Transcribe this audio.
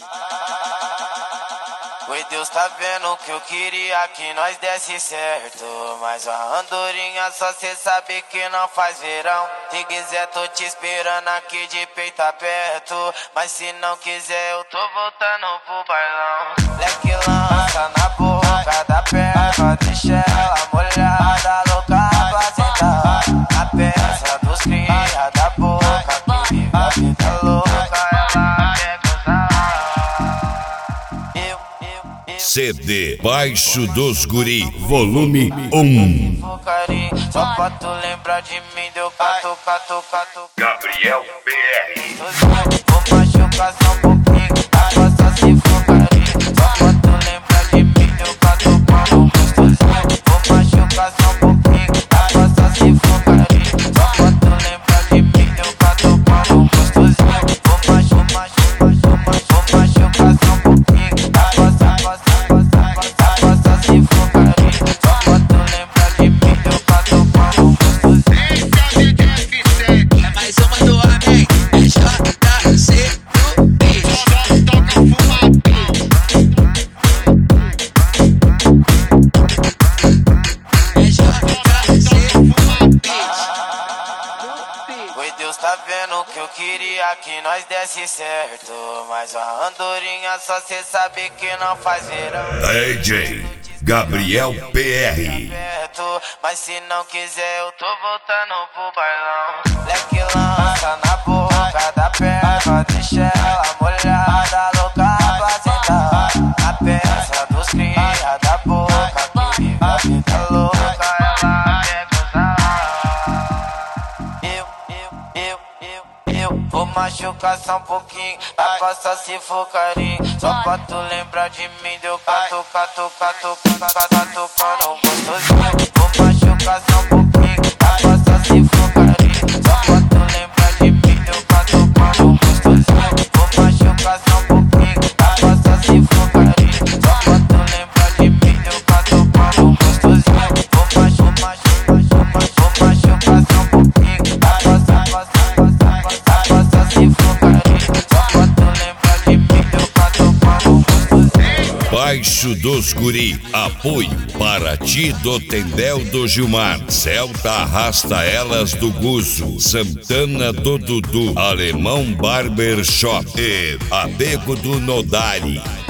Oi, Deus tá vendo que eu queria que nós desse certo, mas a andorinha só cê sabe que não faz verão. Se quiser tô te esperando aqui de peito aberto, mas se não quiser eu tô voltando pro bailão. Leque lança na boca da perna, deixa ela molhada, louca pra sentar. A peça dos cria da boca, que vive a vida louca, ela quer gozar. CD Baixo dos Guri, volume 1. Só pra tu lembrar de mim, deu cato. Gabriel BR. Vou machucar só um pouquinho, agora só se focaria. Só pra tu lembrar de mim, deu cato. Vou machucar só um pouquinho, agora só se focaria. Só pra tu lembrar de mim, deu cato. Vou machucar só um pouquinho, agora só se focaria. Só pra tu lembrar de mim, deu cato. É mais uma do Amém, é JC do Beat. Toca fumar. É JC do Beat. Oi, Deus tá vendo que eu queria que nós desse certo, mas a andorinha só cê sabe que não faz verão. DJ Gabriel PR. Mas se não quiser eu tô voltando pro bailão. Leque lança na boca da perna, deixa ela molhada, louca pra sentar. A peça dos cria da boca, que vive a vida louca, ela quer gozar. Eu vou machucar só um pouquinho, dá pra só se focaria. Só pra tu lembrar de mim, deu cato, quando gostosinho. Vou machucar só um pouquinho, dá pra só se focaria. Só pra tu lembrar de mim, deu cato, quando gostosinho. Vou machucar só um pouquinho, dá pra só se focaria. Só pra tu lembrar de mim, deu cato, quando gostosinho. Vou machucar só um pouquinho, dá pra só se focaria. Só pra tu lembrar de mim, deu cato, quando gostosinho. Baixo dos Guri, apoio Paraty do Tendel do Gilmar, Celta Arrasta Elas do Guzo, Santana do Dudu, Alemão Barber Shop e Abego do Nodari.